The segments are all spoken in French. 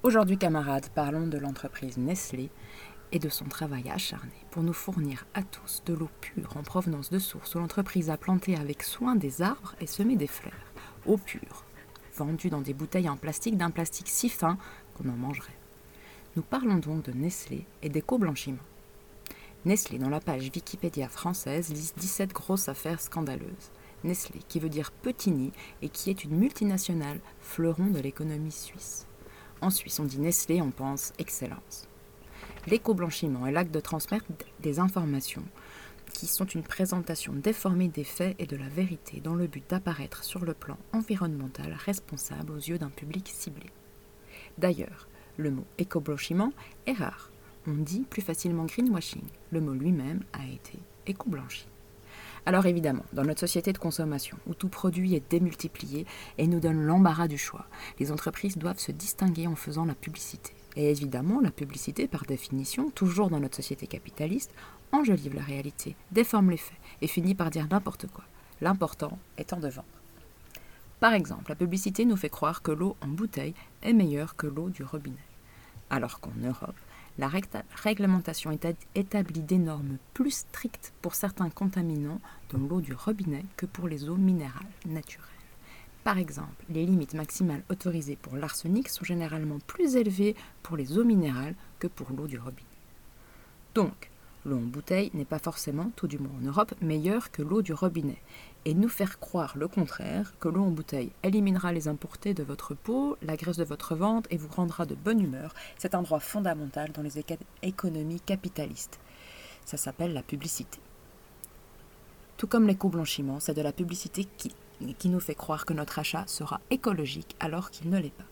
Aujourd'hui, camarades, parlons de l'entreprise Nestlé et de son travail acharné pour nous fournir à tous de l'eau pure en provenance de sources où l'entreprise a planté avec soin des arbres et semé des fleurs. Eau pure, vendue dans des bouteilles en plastique d'un plastique si fin qu'on en mangerait. Nous parlons donc de Nestlé et d'éco-blanchiment. Nestlé, dans la page Wikipédia française, liste 17 grosses affaires scandaleuses. Nestlé, qui veut dire petit nid et qui est une multinationale, fleuron de l'économie suisse. En Suisse, on dit Nestlé, on pense excellence. L'éco-blanchiment est l'acte de transmettre des informations qui sont une présentation déformée des faits et de la vérité dans le but d'apparaître sur le plan environnemental responsable aux yeux d'un public ciblé. D'ailleurs, le mot éco-blanchiment est rare. On dit plus facilement greenwashing. Le mot lui-même a été éco-blanchi. Alors évidemment, dans notre société de consommation, où tout produit est démultiplié et nous donne l'embarras du choix, les entreprises doivent se distinguer en faisant la publicité. Et évidemment, la publicité, par définition, toujours dans notre société capitaliste, enjolive la réalité, déforme les faits et finit par dire n'importe quoi, l'important étant de vendre. Par exemple, la publicité nous fait croire que l'eau en bouteille est meilleure que l'eau du robinet, alors qu'en Europe, la réglementation établit des normes plus strictes pour certains contaminants dans l'eau du robinet que pour les eaux minérales naturelles. Par exemple, les limites maximales autorisées pour l'arsenic sont généralement plus élevées pour les eaux minérales que pour l'eau du robinet. Donc, l'eau en bouteille n'est pas forcément, tout du moins en Europe, meilleure que l'eau du robinet. Et nous faire croire le contraire, que l'eau en bouteille éliminera les impuretés de votre peau, la graisse de votre ventre et vous rendra de bonne humeur, c'est un droit fondamental dans les économies capitalistes. Ça s'appelle la publicité. Tout comme l'éco-blanchiment, c'est de la publicité qui nous fait croire que notre achat sera écologique alors qu'il ne l'est pas.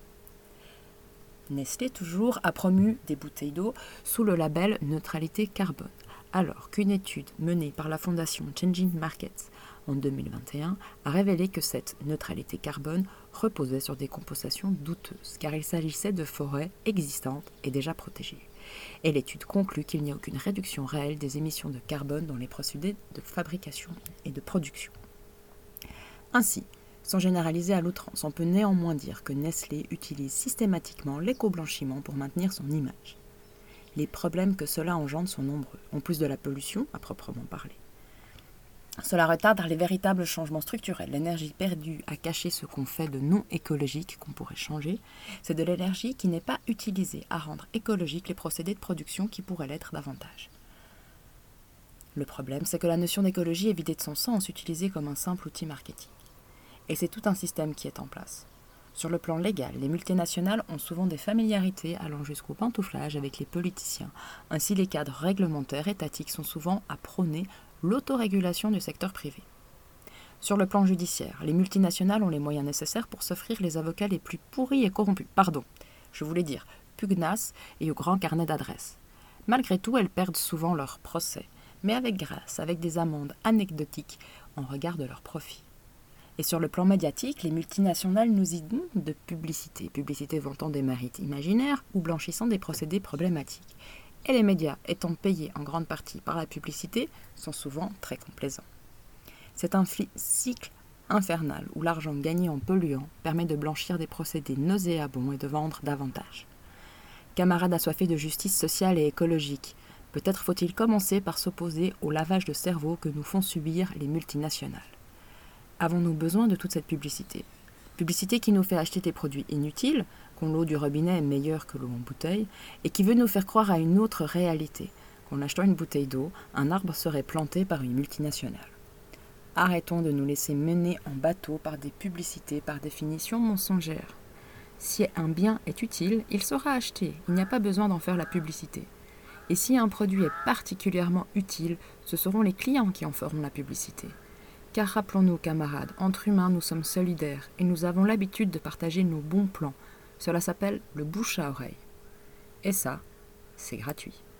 Nestlé, toujours, a promu des bouteilles d'eau sous le label neutralité carbone, alors qu'une étude menée par la fondation Changing Markets en 2021 a révélé que cette neutralité carbone reposait sur des compensations douteuses, car il s'agissait de forêts existantes et déjà protégées. Et l'étude conclut qu'il n'y a aucune réduction réelle des émissions de carbone dans les procédés de fabrication et de production. Ainsi, sans généraliser à l'outrance, on peut néanmoins dire que Nestlé utilise systématiquement l'éco-blanchiment pour maintenir son image. Les problèmes que cela engendre sont nombreux, en plus de la pollution à proprement parler. Cela retarde les véritables changements structurels. L'énergie perdue à cacher ce qu'on fait de non écologique qu'on pourrait changer, c'est de l'énergie qui n'est pas utilisée à rendre écologiques les procédés de production qui pourraient l'être davantage. Le problème, c'est que la notion d'écologie est vidée de son sens, utilisée comme un simple outil marketing. Et c'est tout un système qui est en place. Sur le plan légal, les multinationales ont souvent des familiarités allant jusqu'au pantouflage avec les politiciens. Ainsi, les cadres réglementaires étatiques sont souvent à prôner l'autorégulation du secteur privé. Sur le plan judiciaire, les multinationales ont les moyens nécessaires pour s'offrir les avocats les plus pourris et corrompus. Pugnaces et au grand carnet d'adresses. Malgré tout, elles perdent souvent leurs procès, mais avec grâce, avec des amendes anecdotiques en regard de leurs profits. Et sur le plan médiatique, les multinationales nous inondent de publicité vantant des mérites imaginaires ou blanchissant des procédés problématiques. Et les médias, étant payés en grande partie par la publicité, sont souvent très complaisants. C'est un cycle infernal où l'argent gagné en polluant permet de blanchir des procédés nauséabonds et de vendre davantage. Camarades assoiffés de justice sociale et écologique, peut-être faut-il commencer par s'opposer au lavage de cerveau que nous font subir les multinationales. Avons-nous besoin de toute cette publicité ? Publicité qui nous fait acheter des produits inutiles, qu'on l'eau du robinet est meilleure que l'eau en bouteille, et qui veut nous faire croire à une autre réalité, qu'en achetant une bouteille d'eau, un arbre serait planté par une multinationale. Arrêtons de nous laisser mener en bateau par des publicités par définition mensongères. Si un bien est utile, il sera acheté, il n'y a pas besoin d'en faire la publicité. Et si un produit est particulièrement utile, ce seront les clients qui en feront la publicité. Car rappelons-nous, camarades, entre humains, nous sommes solidaires et nous avons l'habitude de partager nos bons plans. Cela s'appelle le bouche à oreille. Et ça, c'est gratuit.